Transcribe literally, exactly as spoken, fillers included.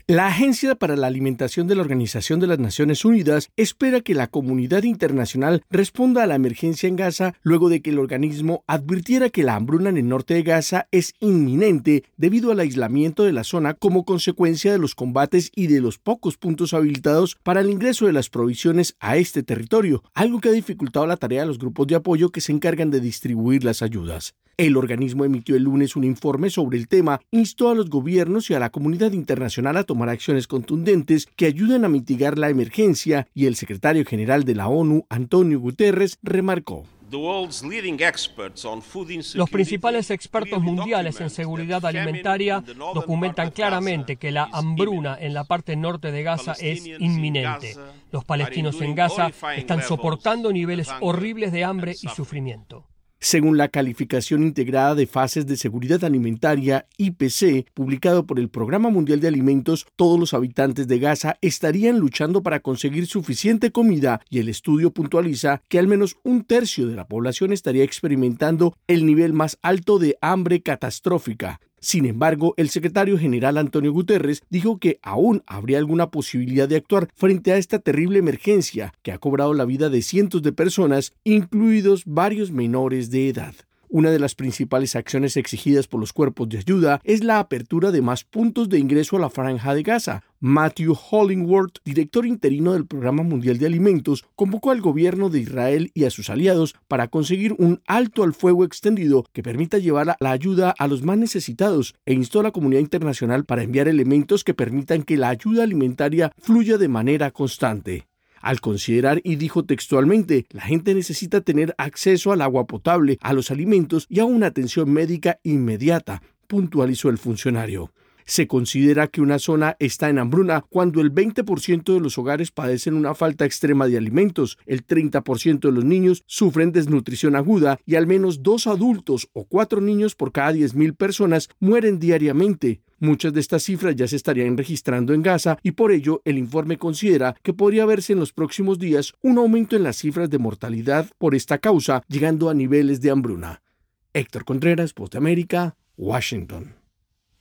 La Agencia para la Alimentación de la Organización de las Naciones Unidas espera que la comunidad internacional responda a la emergencia en Gaza luego de que el organismo advirtiera que la hambruna en el norte de Gaza es inminente debido al aislamiento de la zona como consecuencia de los combates y de los pocos puntos habilitados para el ingreso de las provisiones a este territorio, algo que ha dificultado la tarea de los grupos de apoyo que se encargan de distribuir las ayudas. El organismo emitió el lunes un informe sobre el tema, instó a los gobiernos y a la comunidad internacional a tomar acciones contundentes que ayuden a mitigar la emergencia, y el secretario general de la ONU, Antonio Guterres, remarcó: Los principales expertos mundiales en seguridad alimentaria documentan claramente que la hambruna en la parte norte de Gaza es inminente. Los palestinos en Gaza están soportando niveles horribles de hambre y sufrimiento. Según la calificación integrada de fases de seguridad alimentaria, I P C, publicado por el Programa Mundial de Alimentos, todos los habitantes de Gaza estarían luchando para conseguir suficiente comida, y el estudio puntualiza que al menos un tercio de la población estaría experimentando el nivel más alto de hambre catastrófica. Sin embargo, el secretario general Antonio Guterres dijo que aún habría alguna posibilidad de actuar frente a esta terrible emergencia que ha cobrado la vida de cientos de personas, incluidos varios menores de edad. Una de las principales acciones exigidas por los cuerpos de ayuda es la apertura de más puntos de ingreso a la Franja de Gaza. Matthew Hollingworth, director interino del Programa Mundial de Alimentos, convocó al gobierno de Israel y a sus aliados para conseguir un alto al fuego extendido que permita llevar la ayuda a los más necesitados, e instó a la comunidad internacional para enviar elementos que permitan que la ayuda alimentaria fluya de manera constante. Al considerar, y dijo textualmente, la gente necesita tener acceso al agua potable, a los alimentos y a una atención médica inmediata, puntualizó el funcionario. Se considera que una zona está en hambruna cuando el veinte por ciento de los hogares padecen una falta extrema de alimentos, el treinta por ciento de los niños sufren desnutrición aguda y al menos dos adultos o cuatro niños por cada diez mil personas mueren diariamente. Muchas de estas cifras ya se estarían registrando en Gaza, y por ello el informe considera que podría verse en los próximos días un aumento en las cifras de mortalidad por esta causa, llegando a niveles de hambruna. Héctor Contreras, Voz de América, Washington.